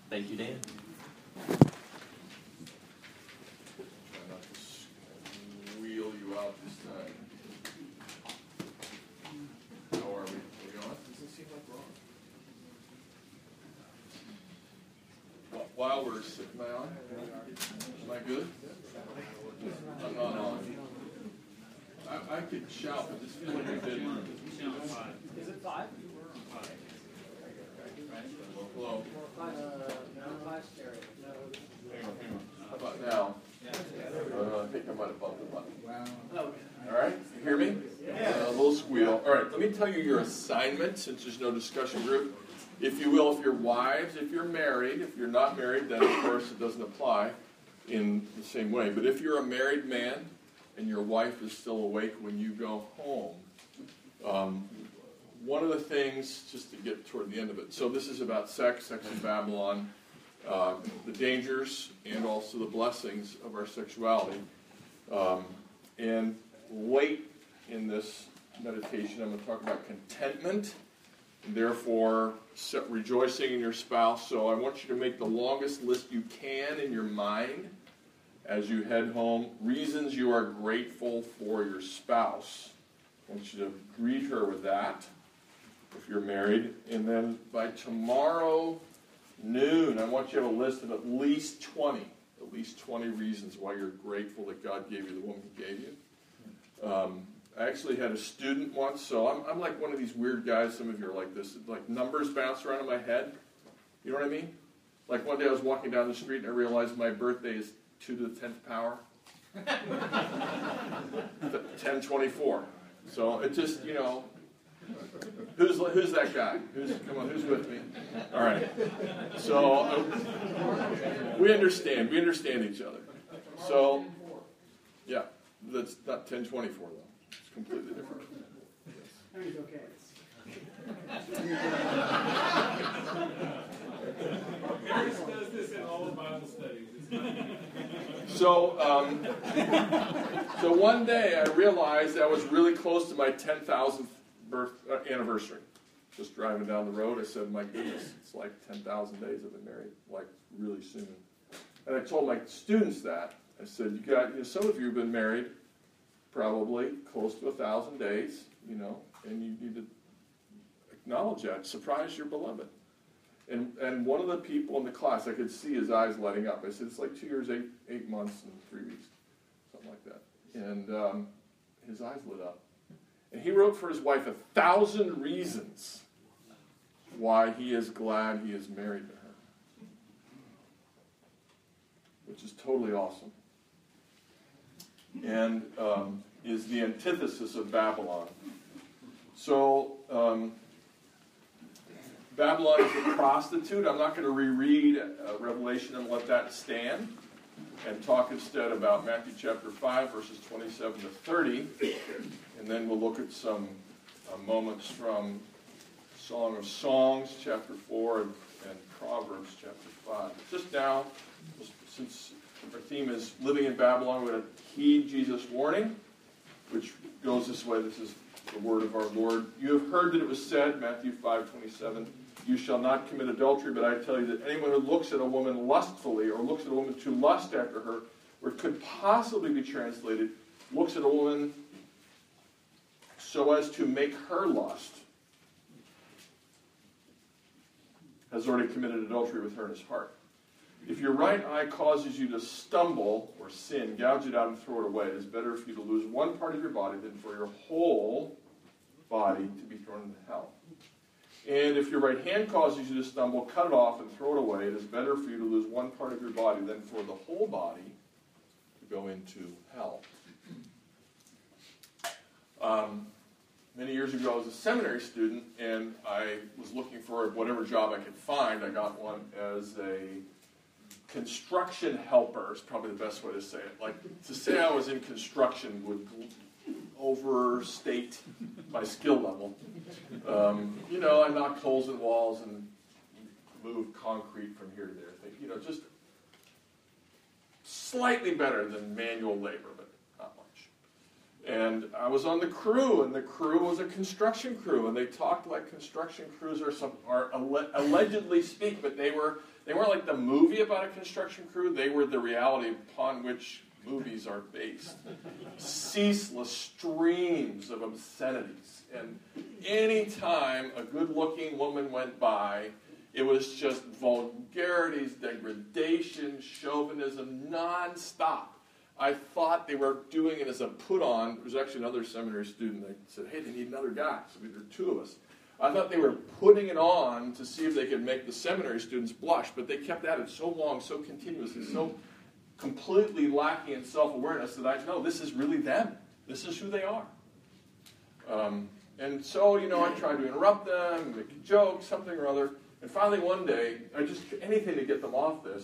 Thank you, Dan. Try not to wheel you out this time. How are we? Are we on? Doesn't seem like we're on. While we're sitting, am I on? Am I good? I'm not on. I could shout, but this feels like a dead man. Is it 5? Hello. Five stereo. Hang on. How about now? I think I might have bumped the button. Wow. All right, you hear me? Yeah. A little squeal. All right, let me tell you your assignment, since there's no discussion group. If you will, if you're wives, if you're married, if you're not married, then of course it doesn't apply in the same way. But if you're a married man and your wife is still awake when you go home, one of the things, just to get toward the end of it, so this is about sex in Babylon, the dangers and also the blessings of our sexuality. And late in this meditation, I'm going to talk about contentment, and therefore rejoicing in your spouse. So I want you to make the longest list you can in your mind as you head home. Reasons you are grateful for your spouse. I want you to greet her with that if you're married. And then by tomorrow noon, I want you to have a list of at least 20 reasons why you're grateful that God gave you the woman He gave you. I actually had a student once, so I'm like one of these weird guys. Some of you are like this. Like numbers bounce around in my head. You know what I mean? Like one day I was walking down the street and I realized my birthday is 2 to the 10th power. 1024. So it just, you know, who's that guy? Come on, who's with me? All right. So we understand each other. So, yeah, that's not 1024 though. It's completely different. He's okay. Harris does this in all the Bible studies. So one day I realized I was really close to my 10,000th birth anniversary. Just driving down the road, I said, my goodness, it's like 10,000 days I've been married, like really soon. And I told my students that. I said, some of you have been married probably close to 1,000 days, and you need to acknowledge that. Surprise your beloved. And one of the people in the class, I could see his eyes lighting up. I said, it's like 2 years, 8 months, and 3 weeks, something like that. And his eyes lit up. And he wrote for his wife 1,000 reasons why he is glad he is married to her, which is totally awesome. And is the antithesis of Babylon. So, Babylon is a prostitute. I'm not going to reread Revelation and let that stand, and talk instead about Matthew chapter 5, verses 27 to 30. And then we'll look at some moments from Song of Songs, chapter 4, and Proverbs, chapter 5. Just now, since our theme is living in Babylon, we're going to heed Jesus' warning, which goes this way. This is the word of our Lord. You have heard that it was said, Matthew 5:27, you shall not commit adultery, but I tell you that anyone who looks at a woman lustfully, or looks at a woman to lust after her, or it could possibly be translated, looks at a woman so as to make her lust, has already committed adultery with her in his heart. If your right eye causes you to stumble or sin, gouge it out and throw it away. It is better for you to lose one part of your body than for your whole body to be thrown into hell. And if your right hand causes you to stumble, cut it off and throw it away. It is better for you to lose one part of your body than for the whole body to go into hell. Many years ago, I was a seminary student, and I was looking for whatever job I could find. I got one as a construction helper is probably the best way to say it. Like, to say I was in construction would overstate my skill level. I knocked holes in walls and moved concrete from here to there. Just slightly better than manual labor, but not much. And I was on the crew, and the crew was a construction crew, and they talked like construction crews are allegedly speak, but they They weren't like the movie about a construction crew. They were the reality upon which movies are based. Ceaseless streams of obscenities. And any time a good-looking woman went by, it was just vulgarities, degradation, chauvinism, nonstop. I thought they were doing it as a put-on. There was actually another seminary student that said, hey, they need another guy. So there were two of us. I thought they were putting it on to see if they could make the seminary students blush, but they kept at it so long, so continuously, so completely lacking in self-awareness that I know this is really them. This is who they are. And so, I tried to interrupt them, make a joke, something or other. And finally one day, I just, anything to get them off this,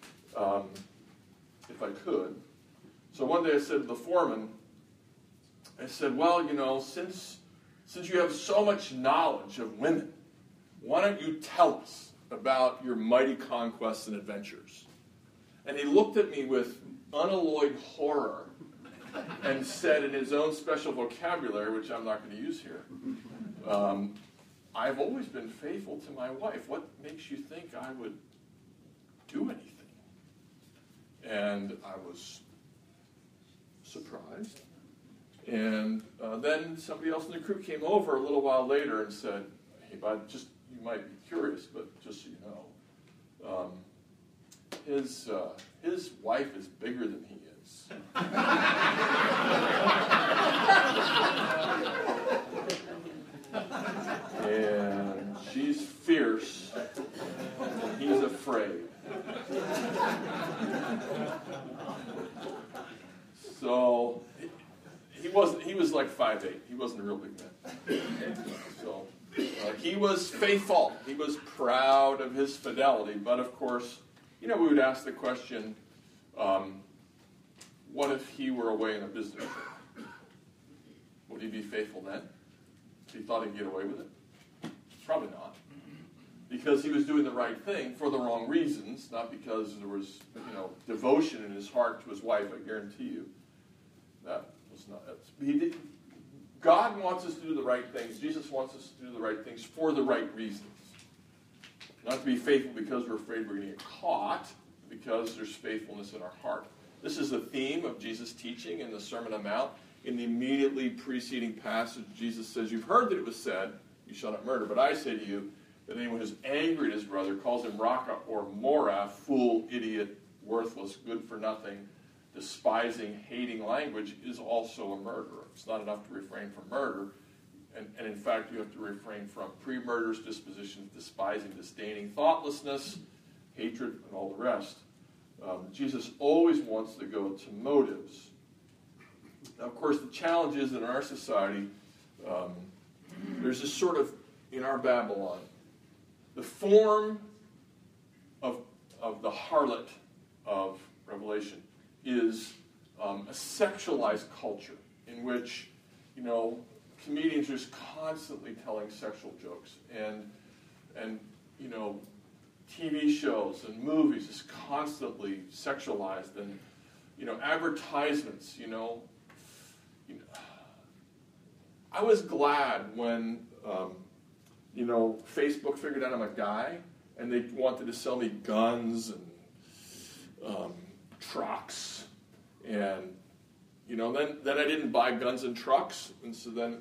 if I could. So one day I said to the foreman, I said, well, since you have so much knowledge of women, why don't you tell us about your mighty conquests and adventures? And he looked at me with unalloyed horror and said in his own special vocabulary, which I'm not going to use here, I've always been faithful to my wife. What makes you think I would do anything? And I was surprised. And then somebody else in the crew came over a little while later and said, hey, bud, you might be curious, but just so you know, his wife is bigger than he is. And she's fierce. And he's afraid. So he was like 5'8". He wasn't a real big man. So he was faithful. He was proud of his fidelity. But of course, we would ask the question, what if he were away in a business trip? Would he be faithful then? If he thought he'd get away with it? Probably not. Because he was doing the right thing for the wrong reasons, not because there was, devotion in his heart to his wife, I guarantee you. That was not. God wants us to do the right things. Jesus wants us to do the right things for the right reasons. Not to be faithful because we're afraid we're going to get caught, because there's faithfulness in our heart. This is the theme of Jesus' teaching in the Sermon on the Mount. In the immediately preceding passage, Jesus says, you've heard that it was said, you shall not murder, but I say to you that anyone who's angry at his brother, calls him Raka or Mora, fool, idiot, worthless, good for nothing, despising, hating language, is also a murderer. It's not enough to refrain from murder. And in fact, you have to refrain from pre-murderous dispositions, despising, disdaining, thoughtlessness, hatred, and all the rest. Jesus always wants to go to motives. Now, of course, the challenge is that in our society, there's this sort of, in our Babylon, the form of the harlot of Revelation is a sexualized culture in which, comedians are just constantly telling sexual jokes, and TV shows and movies is constantly sexualized, and advertisements. I was glad when Facebook figured out I'm a guy, and they wanted to sell me guns and trucks, and then I didn't buy guns and trucks, and so then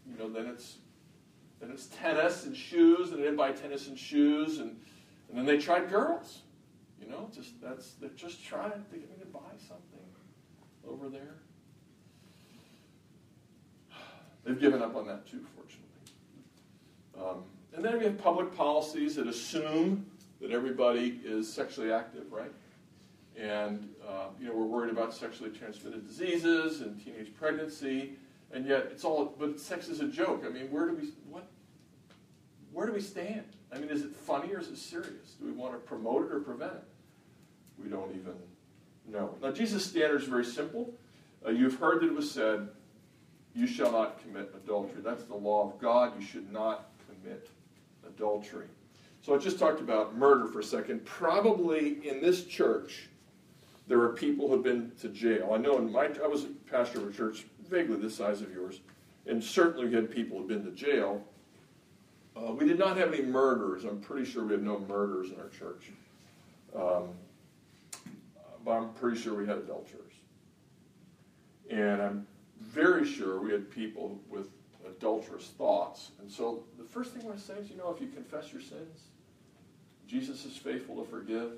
it's tennis and shoes, and I didn't buy tennis and shoes, and then they tried girls, they're just trying to get me to buy something over there. They've given up on that too, fortunately. And then we have public policies that assume that everybody is sexually active, right? And we're worried about sexually transmitted diseases and teenage pregnancy, and yet but sex is a joke. I mean, where do we stand? I mean, is it funny or is it serious? Do we want to promote it or prevent it? We don't even know. Now, Jesus' standard is very simple. You've heard that it was said, you shall not commit adultery. That's the law of God. You should not commit adultery. So I just talked about murder for a second. Probably in this church, there are people who have been to jail. I know I was a pastor of a church vaguely the size of yours, and certainly we had people who have been to jail. We did not have any murderers. I'm pretty sure we had no murderers in our church. But I'm pretty sure we had adulterers. And I'm very sure we had people with adulterous thoughts. And so the first thing I want to say is, if you confess your sins, Jesus is faithful to forgive.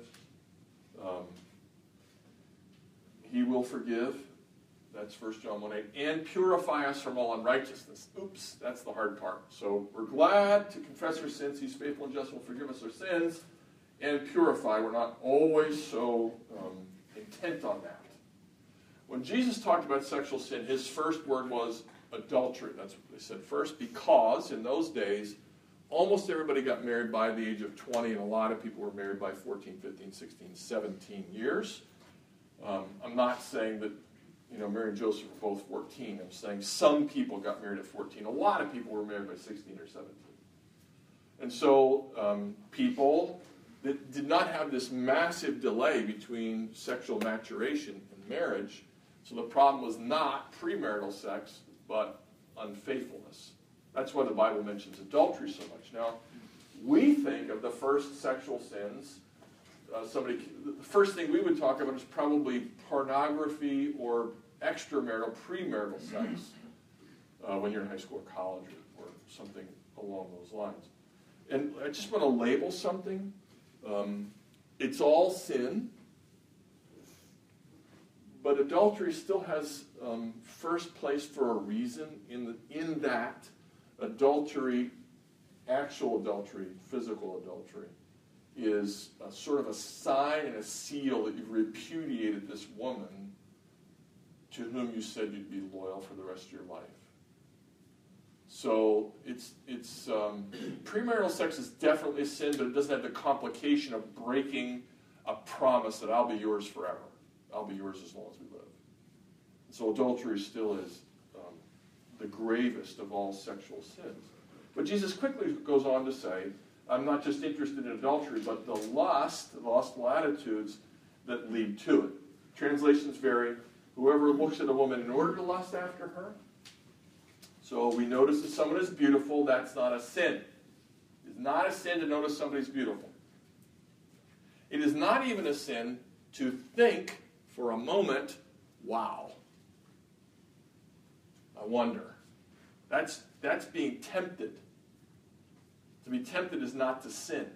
He will forgive. That's 1 John 1:8. And purify us from all unrighteousness. Oops, that's the hard part. So we're glad to confess our sins. He's faithful and just will forgive us our sins. And purify. We're not always so intent on that. When Jesus talked about sexual sin, his first word was adultery. That's what they said first, because in those days, almost everybody got married by the age of 20, and a lot of people were married by 14, 15, 16, 17 years. I'm not saying that, Mary and Joseph were both 14. I'm saying some people got married at 14. A lot of people were married by 16 or 17. And so people that did not have this massive delay between sexual maturation and marriage, so the problem was not premarital sex, but unfaithfulness. That's why the Bible mentions adultery so much. Now, we think of the first sexual sins, the first thing we would talk about is probably pornography or extramarital, premarital sex when you're in high school or college or something along those lines. And I just want to label something. It's all sin, but adultery still has first place for a reason in that adultery, actual adultery, physical adultery, is a sort of a sign and a seal that you've repudiated this woman to whom you said you'd be loyal for the rest of your life. So it's premarital sex is definitely a sin, but it doesn't have the complication of breaking a promise that I'll be yours forever. I'll be yours as long as we live. So adultery still is the gravest of all sexual sins. But Jesus quickly goes on to say, I'm not just interested in adultery, but the lustful attitudes that lead to it. Translations vary. Whoever looks at a woman in order to lust after her. So we notice that someone is beautiful, that's not a sin. It's not a sin to notice somebody's beautiful. It is not even a sin to think for a moment, wow, I wonder. That's being tempted. To be tempted is not to sin.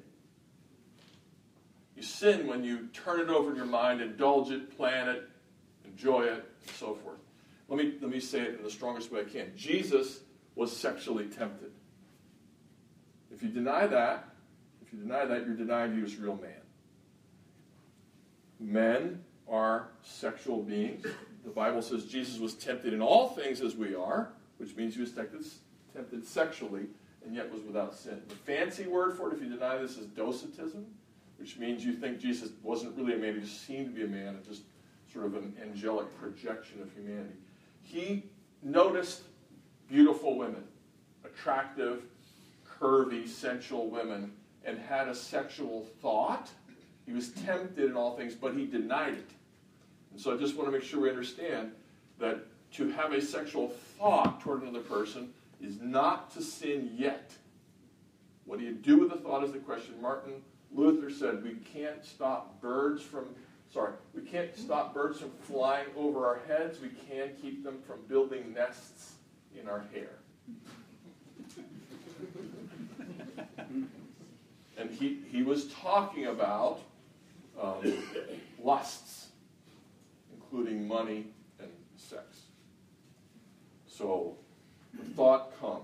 You sin when you turn it over in your mind, indulge it, plan it, enjoy it, and so forth. Let me say it in the strongest way I can. Jesus was sexually tempted. If you deny that, you're denying he was a real man. Men are sexual beings. The Bible says Jesus was tempted in all things as we are, which means he was tempted sexually, and yet was without sin. The fancy word for it, if you deny this, is docetism, which means you think Jesus wasn't really a man, he just seemed to be a man, and just sort of an angelic projection of humanity. He noticed beautiful women, attractive, curvy, sensual women, and had a sexual thought. He was tempted in all things, but he denied it. And so I just want to make sure we understand that to have a sexual thought toward another person is not to sin yet. What do you do with the thought is the question. Martin Luther said we can't stop birds from flying over our heads. We can keep them from building nests in our hair. And he was talking about lusts, including money and sex. So the thought comes.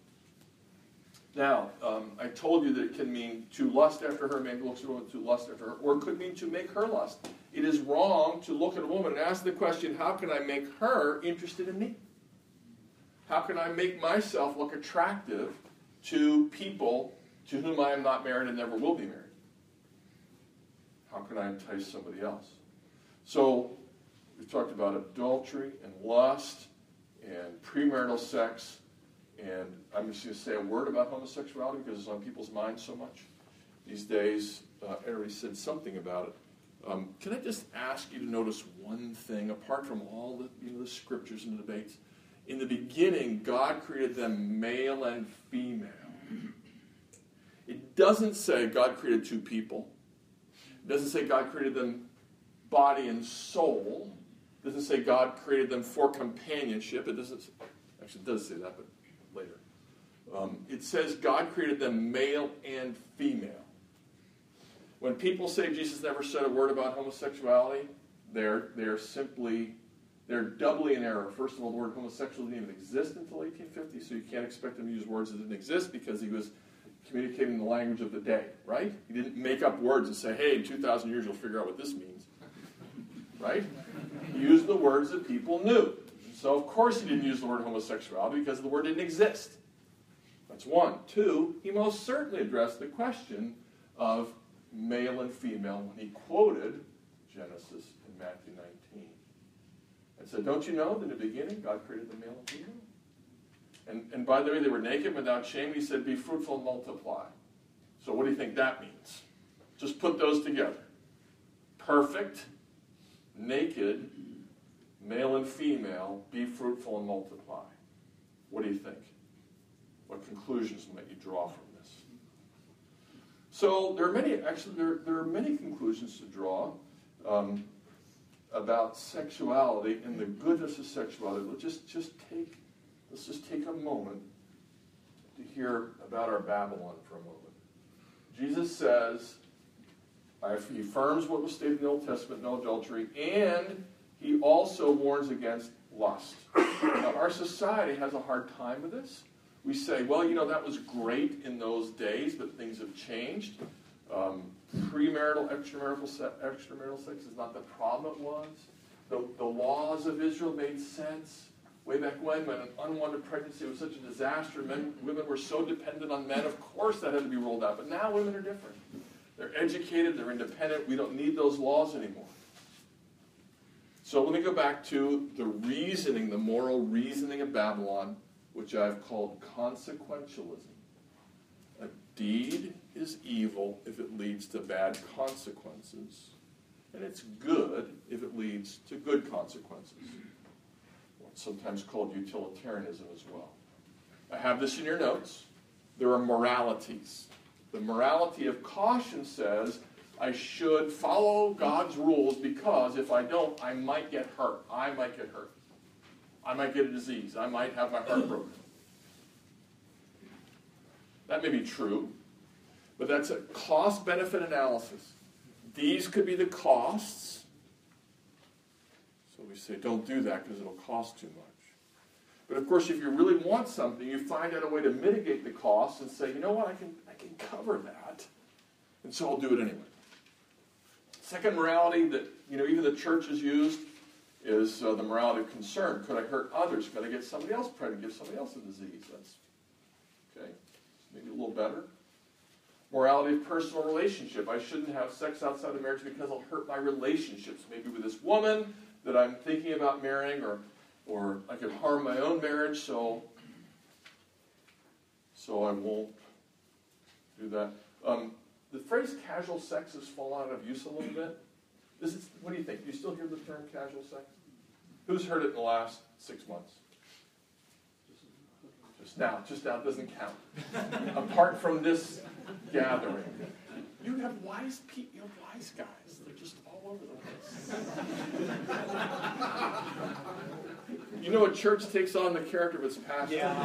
Now, I told you that it can mean to lust after her, a man looks at a woman to lust after her, or it could mean to make her lust. It is wrong to look at a woman and ask the question, how can I make her interested in me? How can I make myself look attractive to people to whom I am not married and never will be married? How can I entice somebody else? So, we've talked about adultery and lust and premarital sex, and I'm just going to say a word about homosexuality because it's on people's minds so much these days. Everybody said something about it. Can I just ask you to notice one thing, apart from all the scriptures and the debates? In the beginning, God created them male and female. It doesn't say God created two people. It doesn't say God created them body and soul. It doesn't say God created them for companionship. It doesn't. Actually, it does say that, but later. It says God created them male and female. When people say Jesus never said a word about homosexuality, they're doubly in error. First of all, the word homosexual didn't even exist until 1850, so you can't expect him to use words that didn't exist because he was communicating the language of the day, right? He didn't make up words and say, hey, in 2,000 years you'll figure out what this means, right? He used the words that people knew. So, of course, he didn't use the word homosexuality because the word didn't exist. That's one. Two, he most certainly addressed the question of male and female when he quoted Genesis in Matthew 19. And said, don't you know that in the beginning God created the male and female? And by the way, they were naked without shame. He said, be fruitful and multiply. So what do you think that means? Just put those together. Perfect, naked, male and female, be fruitful and multiply. What do you think? What conclusions might you draw from this? So there are many conclusions to draw about sexuality and the goodness of sexuality. Let's just take a moment to hear about our Babylon for a moment. Jesus says, he affirms what was stated in the Old Testament, no adultery, and he also warns against lust. Now, our society has a hard time with this. We say, well, that was great in those days, but things have changed. Premarital, extramarital sex is not the problem it was. The laws of Israel made sense way back when an unwanted pregnancy was such a disaster. Women were so dependent on men. Of course that had to be rolled out. But now women are different. They're educated. They're independent. We don't need those laws anymore. So let me go back to the reasoning, the moral reasoning of Babylon, which I've called consequentialism. A deed is evil if it leads to bad consequences, and it's good if it leads to good consequences. What's sometimes called utilitarianism as well. I have this in your notes. There are moralities. The morality of caution says I should follow God's rules because if I don't, I might get hurt. I might get hurt. I might get a disease. I might have my heart broken. That may be true, but that's a cost-benefit analysis. These could be the costs. So we say, don't do that because it'll cost too much. But of course, if you really want something, you find out a way to mitigate the costs and say, you know what, I can cover that, and so I'll do it anyway. Second morality that even the church has used is the morality of concern. Could I hurt others? Could I get somebody else pregnant, give somebody else a disease? That's okay. Maybe a little better. Morality of personal relationship. I shouldn't have sex outside of marriage because I'll hurt my relationships. Maybe with this woman that I'm thinking about marrying, or I could harm my own marriage, so I won't do that. The phrase casual sex has fallen out of use a little bit. What do you think? Do you still hear the term casual sex? Who's heard it in the last 6 months? Just now, it doesn't count. Apart from this gathering. You have wise people, you have wise guys. They're just all over the place. A church takes on the character of its pastor. Yeah.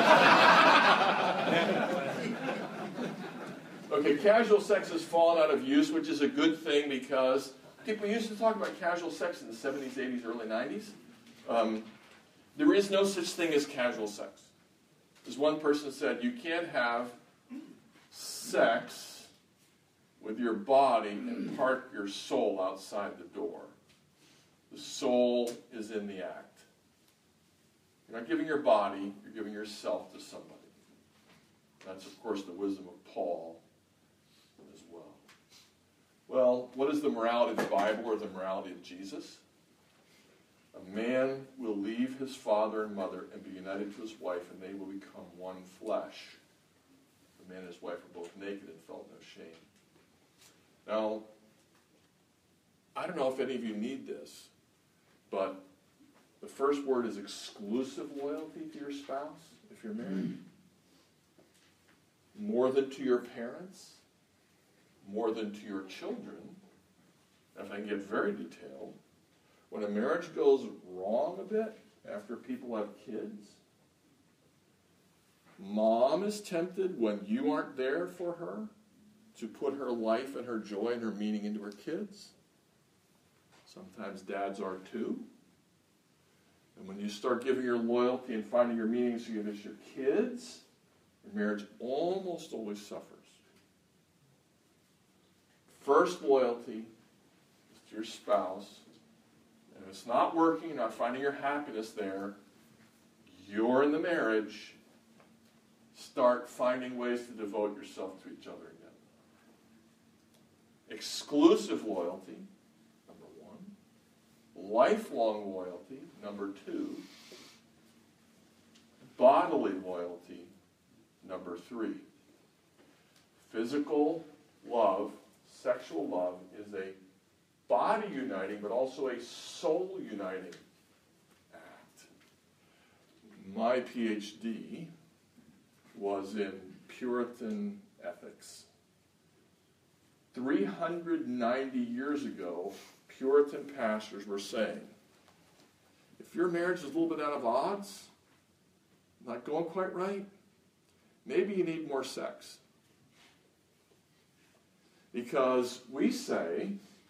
Okay, casual sex has fallen out of use, which is a good thing because people used to talk about casual sex in the 70s, 80s, early 90s. There is no such thing as casual sex. As one person said, you can't have sex with your body and park your soul outside the door. The soul is in the act. You're not giving your body, you're giving yourself to somebody. That's, of course, the wisdom of Paul as well. Well, what is the morality of the Bible or the morality of Jesus? A man will leave his father and mother and be united to his wife, and they will become one flesh. The man and his wife were both naked and felt no shame. Now, I don't know if any of you need this, but the first word is exclusive loyalty to your spouse if you're married. More than to your parents, more than to your children, if I can get very detailed, when a marriage goes wrong a bit after people have kids, mom is tempted when you aren't there for her to put her life and her joy and her meaning into her kids. Sometimes dads are too. And when you start giving your loyalty and finding your meaning to give it your kids, your marriage almost always suffers. First loyalty is to your spouse. And if it's not working, you're not finding your happiness there, you're in the marriage. Start finding ways to devote yourself to each other again. Exclusive loyalty, number one. Lifelong loyalty, number two. Bodily loyalty, number three. Physical love, sexual love, is a body uniting, but also a soul uniting act. My PhD was in Puritan ethics. 390 years ago, Puritan pastors were saying, if your marriage is a little bit out of odds, not going quite right, maybe you need more sex. Because we say,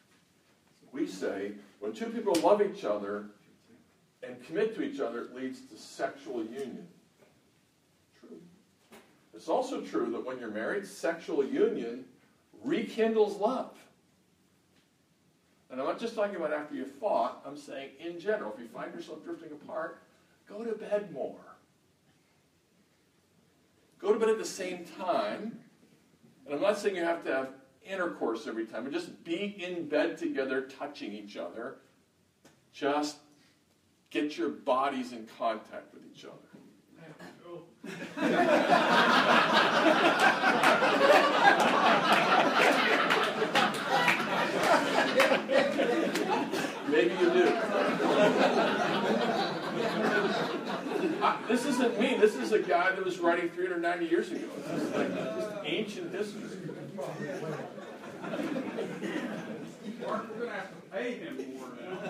when two people love each other and commit to each other, it leads to sexual union. True. It's also true that when you're married, sexual union rekindles love. And I'm not just talking about after you fought, I'm saying in general, if you find yourself drifting apart, go to bed more. Go to bed at the same time. And I'm not saying you have to have intercourse every time, but just be in bed together, touching each other. Just get your bodies in contact with each other. Maybe you do. This isn't me. This is a guy that was writing 390 years ago. This is like just ancient history. Mark, we're going to have to pay him more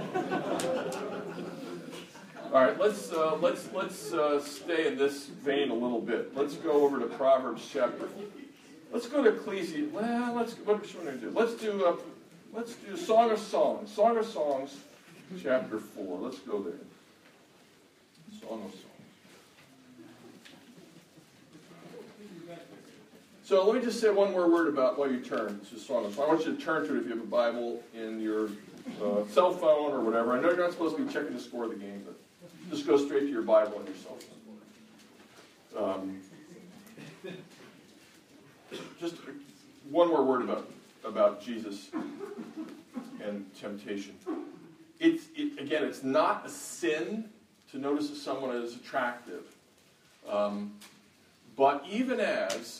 now. All right, let's stay in this vein a little bit. Let's go over to Proverbs chapter. Let's go to Ecclesiastes. Well, what should we do? Let's do Song of Songs. Song of Songs, chapter 4. Let's go there. Song of Songs. So let me just say one more word about while you turn to Song of Songs. I want you to turn to it if you have a Bible in your cell phone or whatever. I know you're not supposed to be checking the score of the game, but just go straight to your Bible on your cell phone. Just one more word about Jesus and temptation. Again, it's not a sin to notice that someone is attractive. But even as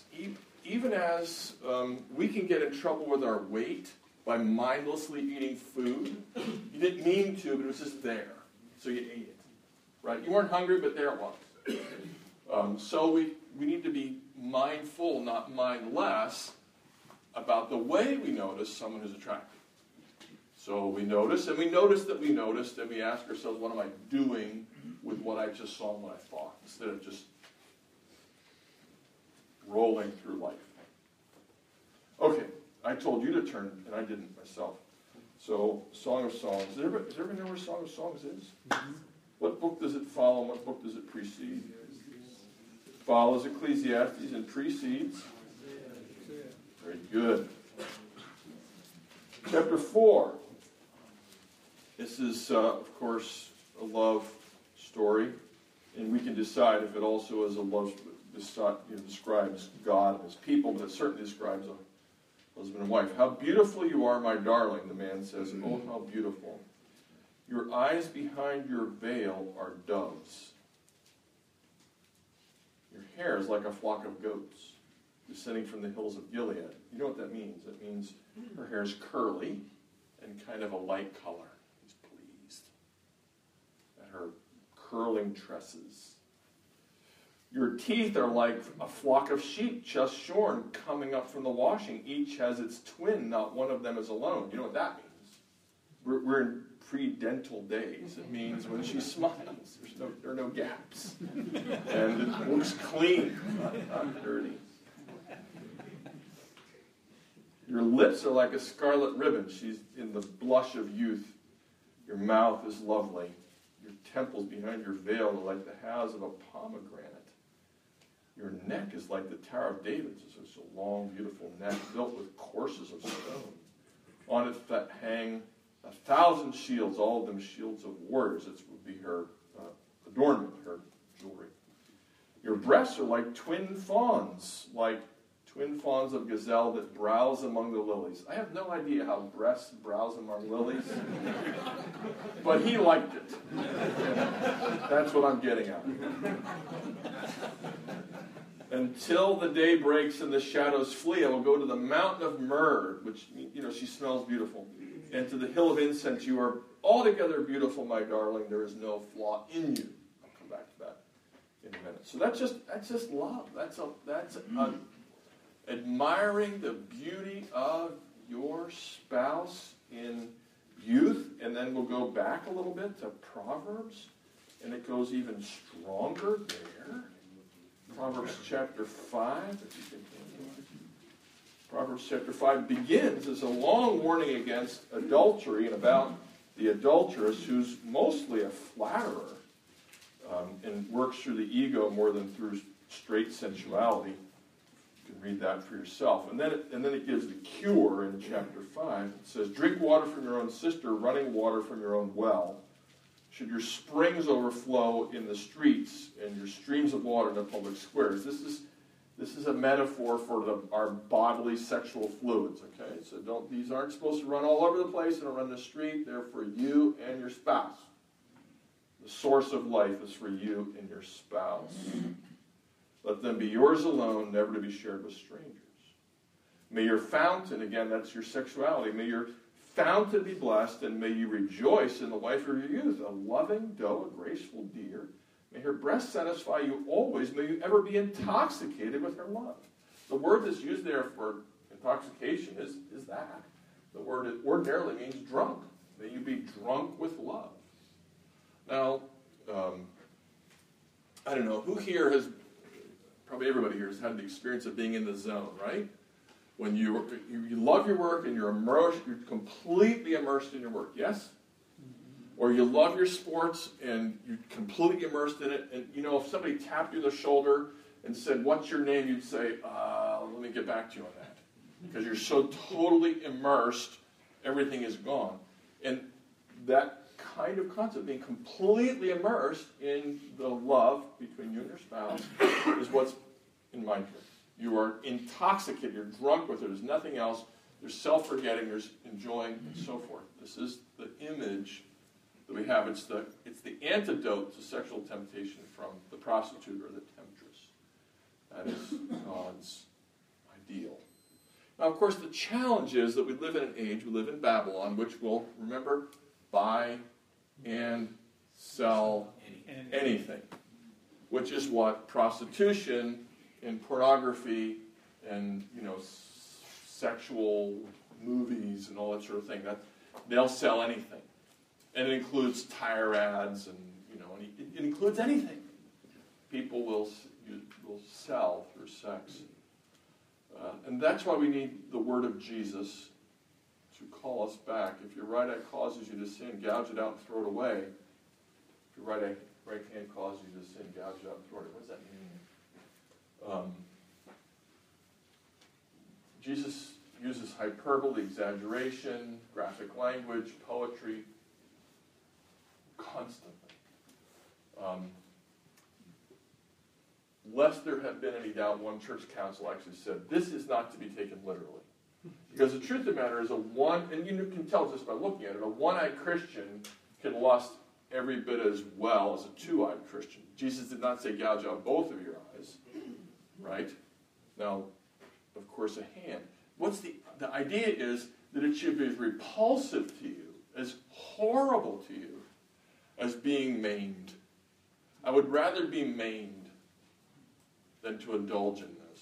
we can get in trouble with our weight by mindlessly eating food, you didn't mean to, but it was just there, so you ate it. Right? You weren't hungry, but there it was. So we need to be mindful, not mindless, about the way we notice someone who's attractive. So we notice, and we notice that we noticed, and we ask ourselves, what am I doing with what I just saw and what I thought, instead of just rolling through life. Okay, I told you to turn, and I didn't myself. So, Song of Songs. Does everybody know where Song of Songs is? Mm-hmm. What book does it follow, and what book does it precede? It follows Ecclesiastes and precedes. Very good. Chapter 4. This is, of course, a love story, and we can decide if it also is a love describes God and his people, but it certainly describes a husband and wife. How beautiful you are, my darling, the man says. Oh, how beautiful. Your eyes behind your veil are doves. Your hair is like a flock of goats descending from the hills of Gilead. You know what that means? It means her hair is curly and kind of a light color. He's pleased at her curling tresses. Your teeth are like a flock of sheep just shorn, coming up from the washing. Each has its twin, not one of them is alone. You know what that means? we're in pre-dental days. It means when she smiles, there are no gaps. And it looks clean, not dirty. Your lips are like a scarlet ribbon. She's in the blush of youth. Your mouth is lovely. Your temples behind your veil are like the halves of a pomegranate. Your neck is like the Tower of David. It's such a long, beautiful neck built with courses of stone. On it hang 1,000 shields, all of them shields of warriors. This would be her adornment, her jewelry. Your breasts are like twin fawns of gazelle that browse among the lilies. I have no idea how breasts browse among lilies, but he liked it. That's what I'm getting at. Until the day breaks and the shadows flee, I will go to the mountain of myrrh, which, she smells beautiful, and to the hill of incense. You are altogether beautiful, my darling. There is no flaw in you. I'll come back to that in a minute. So that's just love. That's admiring the beauty of your spouse in youth, and then we'll go back a little bit to Proverbs, and it goes even stronger there. Proverbs chapter 5. Proverbs chapter 5 begins as a long warning against adultery and about the adulteress, who's mostly a flatterer and works through the ego more than through straight sensuality. You can read that for yourself. And then it gives the cure in chapter 5. It says, drink water from your own cistern, running water from your own well. Should your springs overflow in the streets and your streams of water in the public squares. This is a metaphor for our bodily sexual fluids, okay? So these aren't supposed to run all over the place and run the street. They're for you and your spouse. The source of life is for you and your spouse. Let them be yours alone, never to be shared with strangers. May your fountain, again, that's your sexuality, may your fountain be blessed, and may you rejoice in the wife of your youth, a loving doe, a graceful deer. May her breast satisfy you always. May you ever be intoxicated with her love. The word that's used there for intoxication is that. The word ordinarily means drunk. May you be drunk with love. Now, I don't know, who here has, probably everybody here has had the experience of being in the zone, right? When you love your work and you're completely immersed in your work, yes? Or you love your sports and you're completely immersed in it, and if somebody tapped you on the shoulder and said, what's your name? You'd say, let me get back to you on that. Because you're so totally immersed, everything is gone. And that kind of concept, being completely immersed in the love between you and your spouse, is what's in mind here. You are intoxicated, you're drunk with it, there's nothing else, there's self-forgetting, there's enjoying, and so forth. This is the image that we have. It's the antidote to sexual temptation from the prostitute or the temptress. That is God's ideal. Now, of course, the challenge is that we live in an age, we live in Babylon, which will, remember, buy and sell anything, which is what prostitution and pornography and, sexual movies and all that sort of thing, that they'll sell anything. And it includes tire ads and, it includes anything. People will sell through sex. And that's why we need the word of Jesus to call us back. If your right eye causes you to sin, gouge it out and throw it away. If your right hand causes you to sin, gouge it out and throw it away. What does that mean? Jesus uses hyperbole, exaggeration, graphic language, poetry, constantly. Lest there have been any doubt, one church council actually said, this is not to be taken literally. Because the truth of the matter is and you can tell just by looking at it, a one-eyed Christian can lust every bit as well as a two-eyed Christian. Jesus did not say gouge out both of your eyes, right? Now, of course, a hand. The idea is that it should be as repulsive to you, as horrible to you, as being maimed. I would rather be maimed than to indulge in this.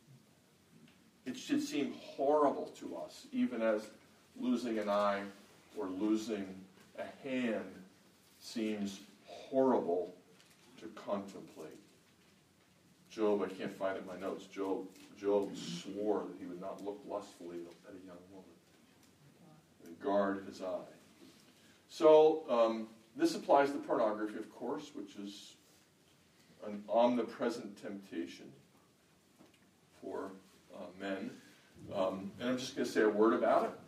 It should seem horrible to us, even as losing an eye or losing a hand seems horrible to contemplate. Job, I can't find it in my notes, Job swore that he would not look lustfully at a young woman and guard his eye. So this applies to pornography, of course, which is an omnipresent temptation for men. And I'm just going to say a word about it.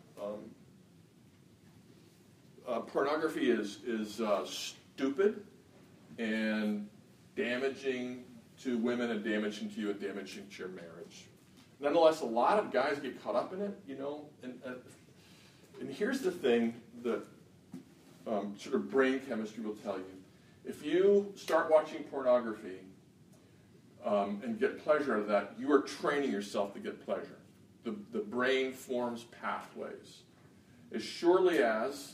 Pornography is stupid and damaging to women and damaging to you and damaging to your marriage. Nonetheless, a lot of guys get caught up in it, and here's the thing that sort of brain chemistry will tell you. If you start watching pornography and get pleasure out of that, you are training yourself to get pleasure. The brain forms pathways. As surely as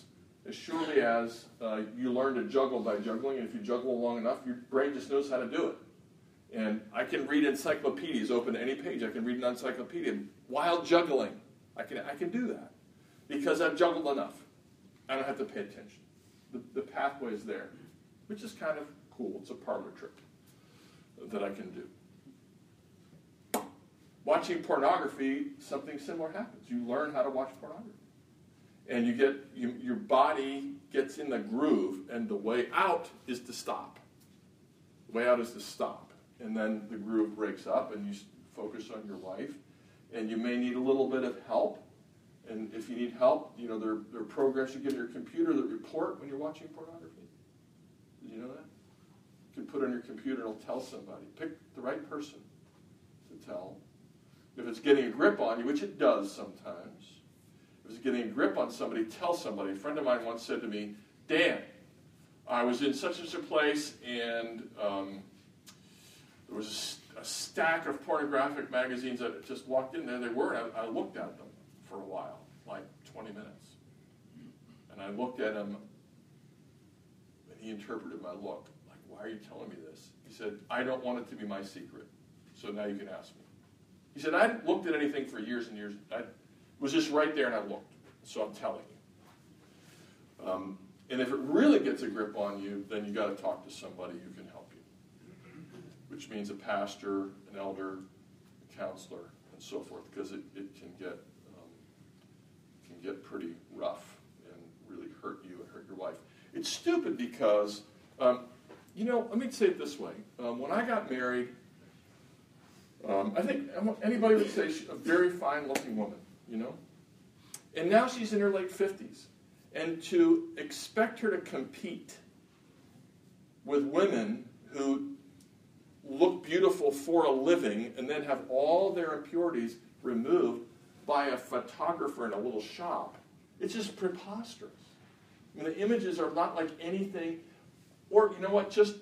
you learn to juggle by juggling, and if you juggle long enough, your brain just knows how to do it. And I can read encyclopedias, open any page. I can read an encyclopedia while juggling. I can do that because I've juggled enough. I don't have to pay attention. The pathway is there, which is kind of cool. It's a parlor trick that I can do. Watching pornography, something similar happens. You learn how to watch pornography. And your body gets in the groove, and the way out is to stop. The way out is to stop. And then the groove breaks up, and you focus on your wife. And you may need a little bit of help. And if you need help, there are programs you get in your computer that report when you're watching pornography. Did you know that? You can put it on your computer, and it'll tell somebody. Pick the right person to tell. If it's getting a grip on you, which it does sometimes, if it's getting a grip on somebody, tell somebody. A friend of mine once said to me, Dan, I was in such and such a place, and there was a stack of pornographic magazines that just walked in. There they were, and I looked at them for a while, like 20 minutes. And I looked at him, and he interpreted my look. Like, why are you telling me this? He said, I don't want it to be my secret, so now you can ask me. He said, I hadn't looked at anything for years and years. I was just right there, and I looked, so I'm telling you. And if it really gets a grip on you, then you got to talk to somebody who can help you, which means a pastor, an elder, a counselor, and so forth, because it can get pretty rough and really hurt you and hurt your wife. It's stupid because, let me say it this way. When I got married, I think anybody would say she's a very fine-looking woman, And now she's in her late 50s. And to expect her to compete with women who look beautiful for a living and then have all their impurities removed by a photographer in a little shop, it's just preposterous. I mean, the images are not like anything. Or, you know what, just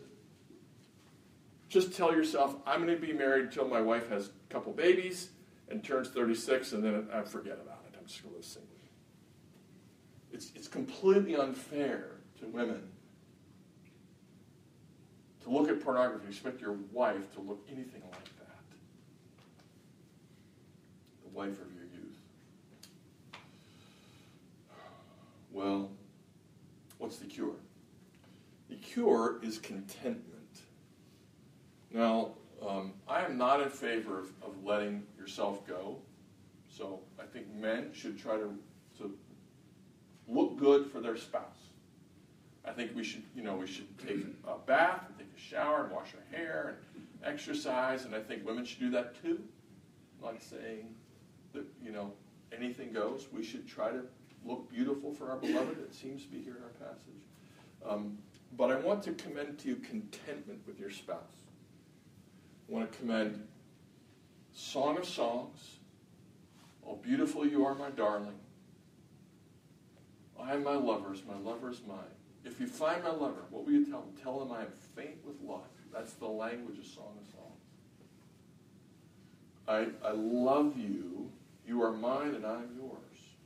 tell yourself, I'm going to be married until my wife has a couple babies and turns 36, and then I forget about it. I'm just going to live single. It's completely unfair to women to look at pornography and expect your wife to look anything like that. The wife of your youth. Well, what's the cure? The cure is contentment. Now, I am not in favor of letting yourself go. So I think men should try to look good for their spouse. I think we should take a bath and take a shower and wash our hair and exercise, and I think women should do that too. I'm not saying that, anything goes. We should try to look beautiful for our beloved. It seems to be here in our passage. But I want to commend to you contentment with your spouse. I want to commend Song of Songs. Oh, beautiful you are, my darling. I am my lover's mine. If you find my lover, what will you tell him? Tell him I am faint with love. That's the language of Song of Songs. I love you. You are mine and I am yours.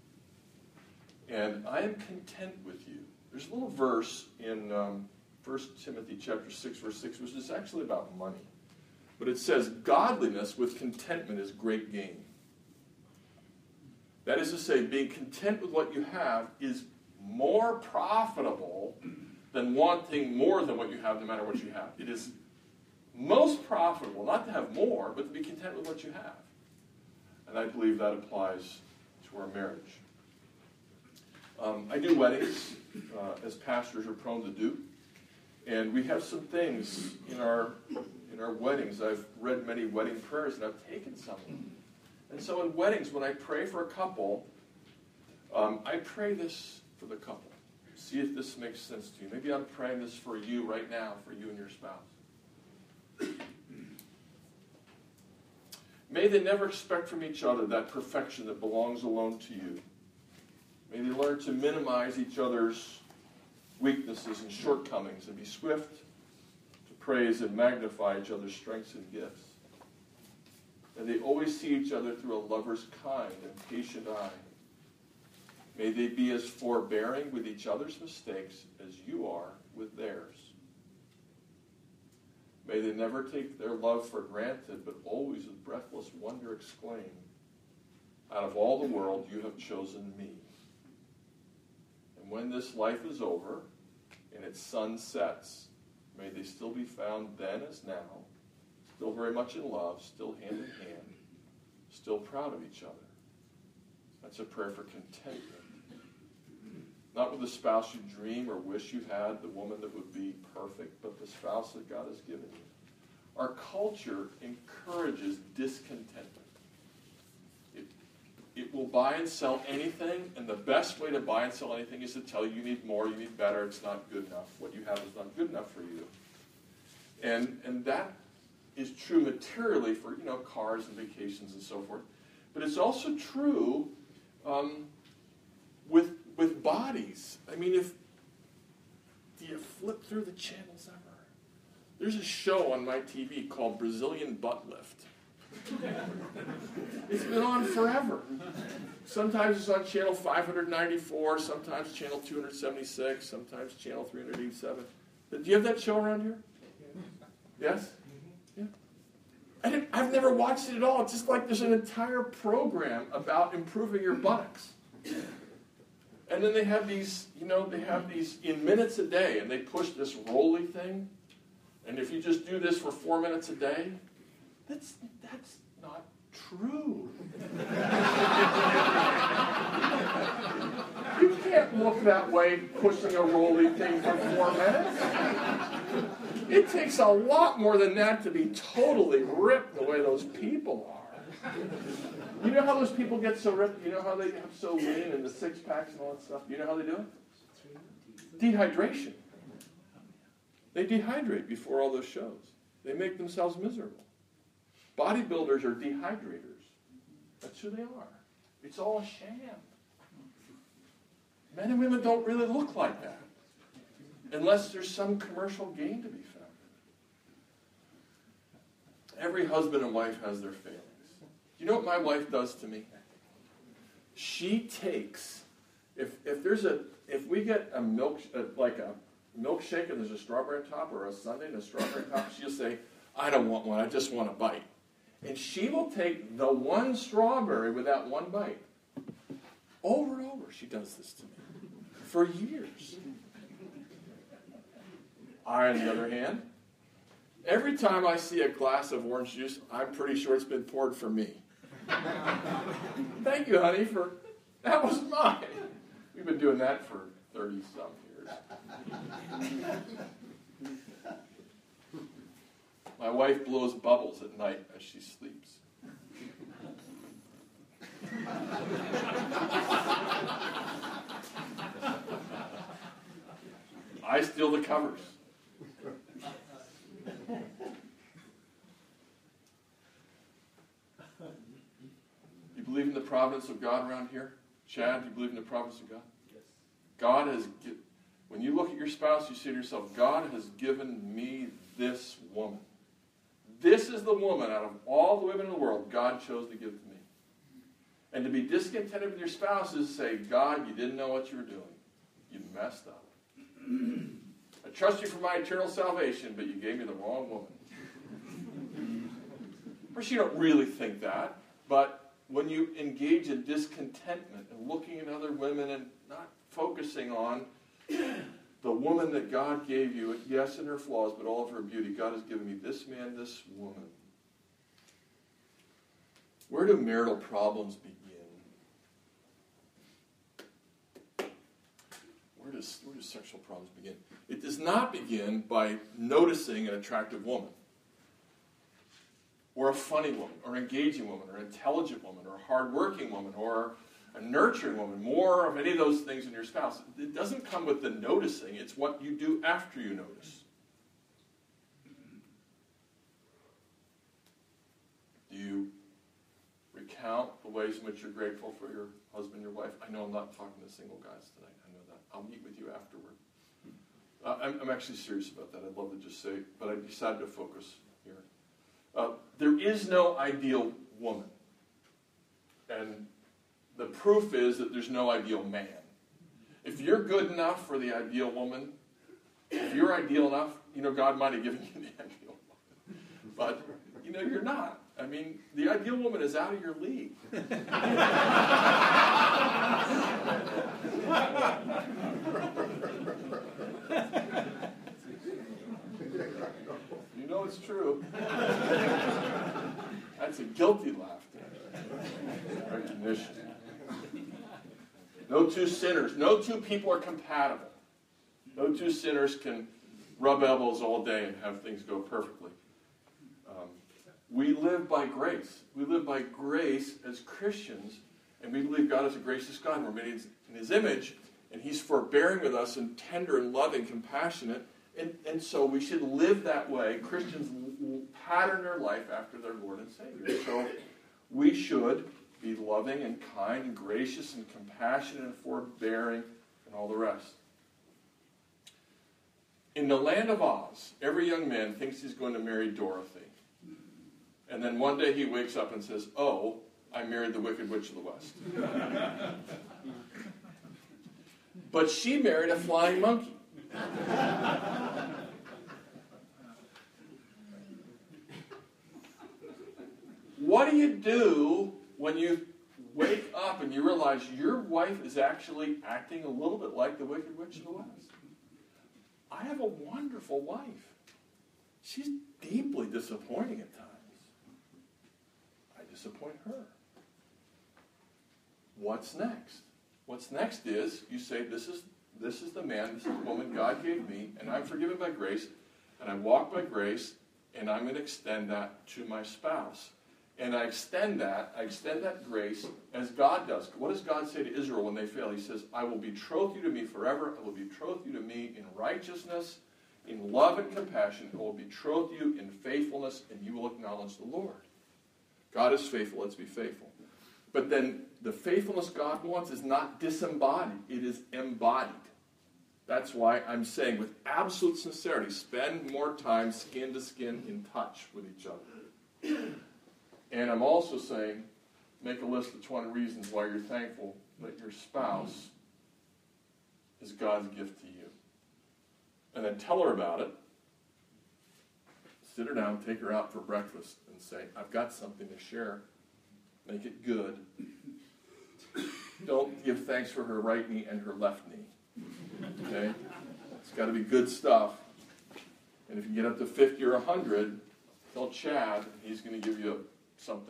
And I am content with you. There's a little verse in 1 Timothy chapter 6, verse 6, which is actually about money. But it says, godliness with contentment is great gain. That is to say, being content with what you have is more profitable than wanting more than what you have, no matter what you have. It is most profitable not to have more, but to be content with what you have. And I believe that applies to our marriage. I do weddings, as pastors are prone to do. And we have some things in our weddings. I've read many wedding prayers, and I've taken some of them. And so in weddings, when I pray for a couple, I pray this for the couple. See if this makes sense to you. Maybe I'm praying this for you right now, for you and your spouse. May they never expect from each other that perfection that belongs alone to you. May they learn to minimize each other's weaknesses and shortcomings and be swift to praise and magnify each other's strengths and gifts. And they always see each other through a lover's kind and patient eye. May they be as forbearing with each other's mistakes as you are with theirs. May they never take their love for granted, but always with breathless wonder exclaim, out of all the world you have chosen me. And when this life is over and its sun sets, may they still be found then as now, still very much in love, still hand in hand, still proud of each other. That's a prayer for contentment. Not with the spouse you dream or wish you had, the woman that would be perfect, but the spouse that God has given you. Our culture encourages discontentment. It will buy and sell anything, and the best way to buy and sell anything is to tell you need more, you need better, it's not good enough. What you have is not good enough for you. And that is true materially for, cars and vacations and so forth. But it's also true with bodies. I mean, do you flip through the channels ever? There's a show on my TV called Brazilian Butt Lift. It's been on forever. Sometimes it's on channel 594, sometimes channel 276, sometimes channel 387. Do you have that show around here? Yes? Yeah. I've never watched it at all. It's just like there's an entire program about improving your buttocks. And then they have these, in minutes a day, and they push this rolly thing. And if you just do this for 4 minutes a day, that's not true. You can't look that way pushing a rolly thing for 4 minutes. It takes a lot more than that to be totally ripped the way those people are. You know how those people get so ripped? You know how they have so lean and the six packs and all that stuff? You know how they do it? Dehydration. They dehydrate before all those shows. They make themselves miserable. Bodybuilders are dehydrators. That's who they are. It's all a sham. Men and women don't really look like that unless there's some commercial gain to be found. Every husband and wife has their failings. You know what my wife does to me? She takes, if we get a milkshake and there's a strawberry on top, or a sundae and a strawberry on top, she'll say, I don't want one, I just want a bite. And she will take the one strawberry with that one bite. Over and over, she does this to me. For years. I, on the other hand, every time I see a glass of orange juice, I'm pretty sure it's been poured for me. Thank you, honey, that was mine. We've been doing that for 30-some years. My wife blows bubbles at night as she sleeps. I steal the covers. You believe in the providence of God around here? Chad, do you believe in the providence of God? Yes. God has, when you look at your spouse, you say to yourself, God has given me this woman. This is the woman out of all the women in the world God chose to give to me. And to be discontented with your spouse is to say, God, you didn't know what you were doing. You messed up. I trust you for my eternal salvation, but you gave me the wrong woman. Of course, you don't really think that, but when you engage in discontentment and looking at other women and not focusing on the woman that God gave you, yes, in her flaws, but all of her beauty, God has given me this man, this woman. Where do marital problems begin? Where does sexual problems begin? It does not begin by noticing an attractive woman, or a funny woman, or engaging woman, or intelligent woman, or a hardworking woman, or a nurturing woman, more of any of those things in your spouse. It doesn't come with the noticing. It's what you do after you notice. Do you recount the ways in which you're grateful for your husband, your wife? I know I'm not talking to single guys tonight. I know that. I'll meet with you afterward. I'm actually serious about that. I'd love to just say, but I decided to focus here. There is no ideal woman. And the proof is that there's no ideal man. If you're good enough for the ideal woman, if you're ideal enough, God might have given you the ideal woman. But, you're not. I mean, the ideal woman is out of your league. You know it's true. That's a guilty laughter. Recognition. No two sinners, no two people are compatible. No two sinners can rub elbows all day and have things go perfectly. We live by grace. We live by grace as Christians, and we believe God is a gracious God, and we're made in His image, and He's forbearing with us and tender and loving, compassionate, and so we should live that way. Christians pattern their life after their Lord and Savior. So we should be loving and kind and gracious and compassionate and forbearing and all the rest. In the land of Oz, every young man thinks he's going to marry Dorothy. And then one day he wakes up and says, "Oh, I married the Wicked Witch of the West." But she married a flying monkey. What do you do when you wake up and you realize your wife is actually acting a little bit like the Wicked Witch of the West? I have a wonderful wife. She's deeply disappointing at times. I disappoint her. What's next? What's next is you say, this is the man, this is the woman God gave me, and I'm forgiven by grace, and I walk by grace, and I'm going to extend that to my spouse. And I extend that grace as God does. What does God say to Israel when they fail? He says, "I will betroth you to me forever. I will betroth you to me in righteousness, in love and compassion. I will betroth you in faithfulness, and you will acknowledge the Lord." God is faithful. Let's be faithful. But then the faithfulness God wants is not disembodied. It is embodied. That's why I'm saying with absolute sincerity, spend more time skin to skin in touch with each other. And I'm also saying, make a list of 20 reasons why you're thankful that your spouse is God's gift to you. And then tell her about it. Sit her down, take her out for breakfast, and say, "I've got something to share." Make it good. Don't give thanks for her right knee and her left knee. Okay? It's got to be good stuff. And if you get up to 50 or 100, tell Chad, and he's going to give you something.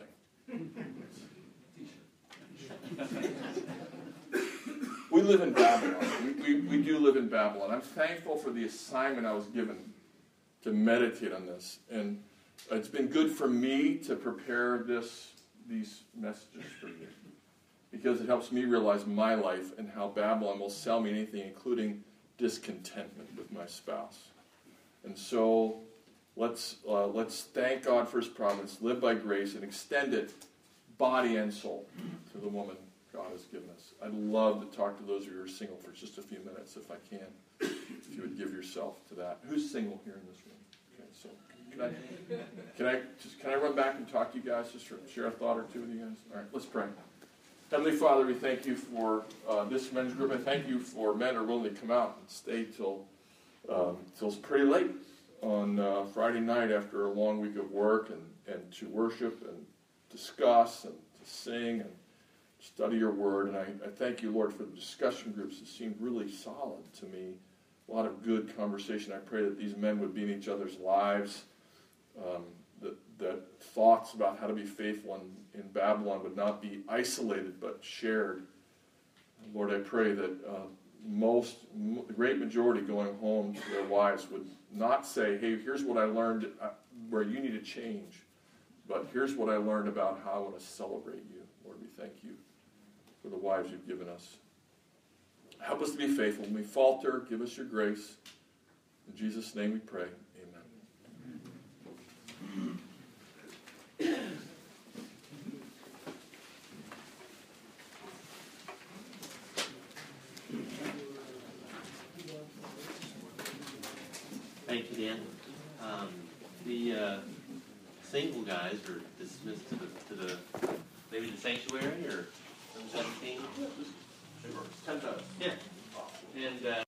We live in Babylon. We do live in Babylon. I'm thankful for the assignment I was given to meditate on this. And it's been good for me to prepare these messages for you, because it helps me realize my life and how Babylon will sell me anything, including discontentment with my spouse. And so let's thank God for His providence, live by grace, and extend it, body and soul, to the woman God has given us. I'd love to talk to those of you who are single for just a few minutes, if I can, if you would give yourself to that. Who's single here in this room? Okay, so can I run back and talk to you guys, just share a thought or two with you guys? All right, let's pray. Heavenly Father, we thank you for this men's group. I thank you for men who are willing to come out and stay till it's pretty late on Friday night after a long week of work and to worship and discuss and to sing and study your word. And I thank you, Lord, for the discussion groups that seemed really solid to me. A lot of good conversation. I pray that these men would be in each other's lives, that thoughts about how to be faithful in Babylon would not be isolated but shared. Lord, I pray that the great majority going home to their wives would not say, hey, here's what I learned where you need to change, but here's what I learned about how I want to celebrate you. Lord, we thank you for the wives you've given us. Help us to be faithful. When we falter, give us your grace. In Jesus' name we pray. Amen. Thank you, Dan. The single guys are dismissed to the maybe the sanctuary or 17. Sure. 10 times. Yeah. And